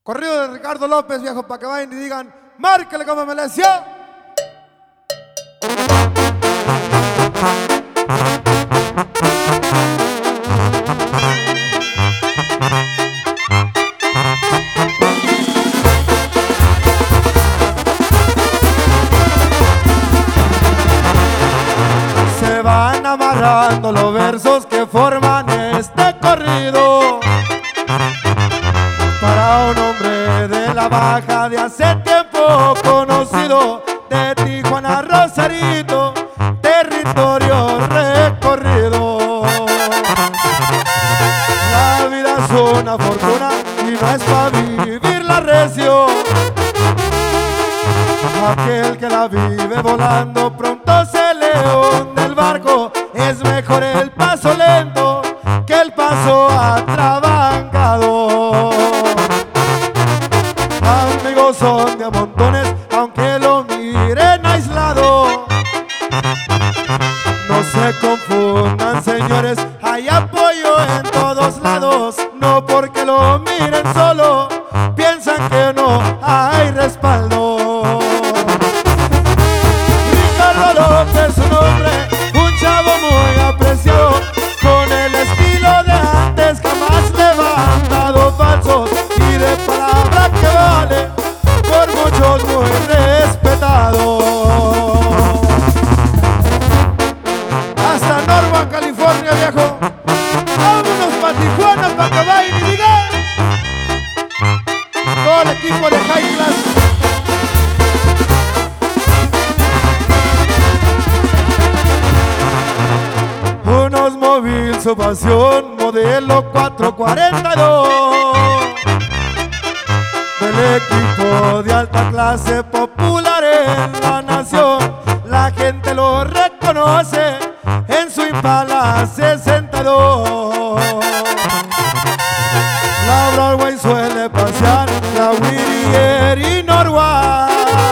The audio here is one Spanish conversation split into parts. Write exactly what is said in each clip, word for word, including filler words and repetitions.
Corrido de Ricardo López, viejo, para que vayan y digan, márquele como me le decía. Se van amarrando los versos que forman este corrido para un hombre de la baja de hace tiempo conocido, de Tijuana a Rosarito, territorio recorrido. La vida es una fortuna y no es para vivirla recio. Aquel que la vive volando pronto se le hunde el barco. Es mejor el paso lento que el paso atrabancado. Amigos son de a montones, aunque lo miren aislado. No se confundan, señores, hay apoyo en todos lados. No porque lo miren solo, piensan que no hay respaldo. Ricardo López, su nombre, un chavo muy apreciado, con el estilo de antes, jamás levantado falsos, y de palabra que vale, por muchos muy respetado. Hasta Norman, California, viejo. Vámonos pa' Tijuana, pa' que vayan y digan. Todo el equipo de High Class. Unos móvil, su pasión, modelo cuatro cuarenta y dos. Del equipo de alta clase popular en la nación, la gente lo reconoce en su Impala sesenta y dos. La Broadway suele pasear, la Whittier y Norwalk,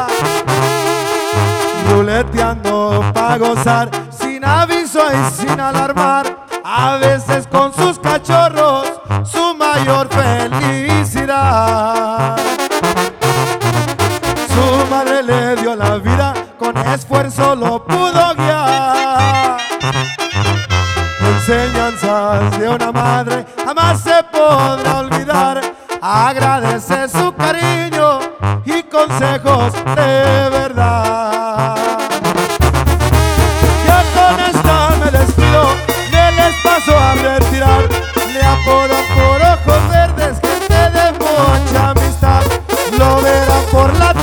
ruleteando pa' gozar, sin aviso y sin alarmar, a veces con sus cachorros, su mayor felicidad. Su madre le dio la vida, con esfuerzo lo pudo guiar. Enseñanzas de una madre jamás se podrá olvidar. Agradece su cariño y consejos de verdad. Ya con esta me despido, me les paso a retirar. Me apodan por ojos verdes, gente de mucha amistad. Lo verán por la